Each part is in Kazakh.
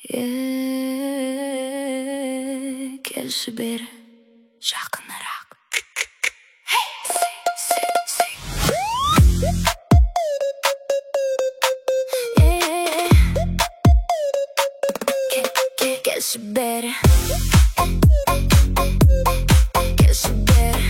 Келші бері жақынырақ. Келші бері, келші бері,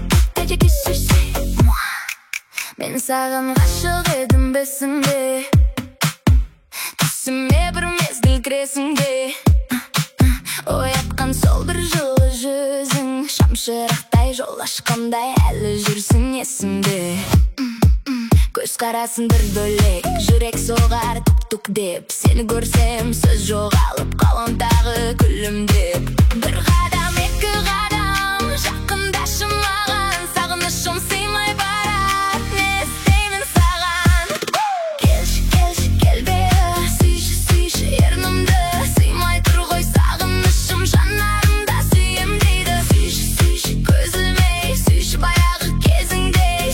мен саған ғашық едім бесіңде, түсіме бір мезгіл кіресің де. Оятқан сол бір жылы жүзің, шамшырақтай жол ашқандай әлі жүрсің есімде. Көз қарасын бір бөлек, жүрек соғар тук-тук деп. Сені көрсем сөз жоғалып қалам тағы күлімдеп. Бір қадам, екі қадам, жақындашы маған, сағынышым сыймай барар, не істеймін саған. Келші, келші, кел бері, сүйші, сүйші ернімді, сыймай тұр ғой сағынышым жанарымда сүйем дейді. Сүйші, сүйші көзілмей, сүйші баяғы кезіңдей,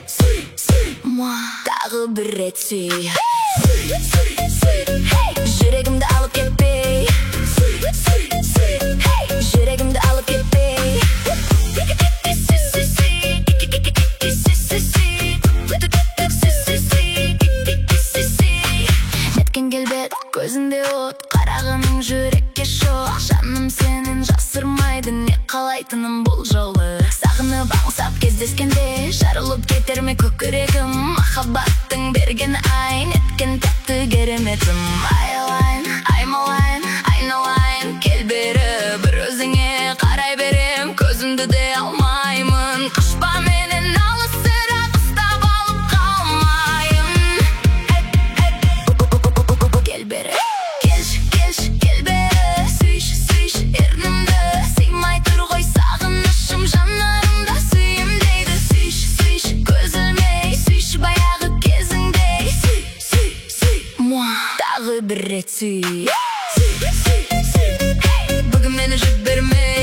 тағы бір рет сүй. Жүрегімді алып кетпей, жүрегімді алып кетпей. Неткен келбет, көзінде от, қарағының жүрекке шоқ. Жаным сенен жасырмайды, не қалайтыным бұл жолы. Сағынып аңсап кездескенде, жарылып кетер ме көкірегім. Махаббаттың берген ай, неткен тәтті кереметім. Айналайын, аймалайын, айналайын, кел бері, бір өзіңе қарай берем, көзімді де алмаймын. Қашпа менен алысырақ, ұстап алып қалмайын. Кел бері, келші, келші, кел бері, сүйші, сүйші ернімді, сыймай тұр ғой сағынышым жанарымда сүйем дейді. Сүйші, сүйші көзілмей, сүйші баяғы кезіңдей, тағы бір рет сүй. Бүгін мені жіберме,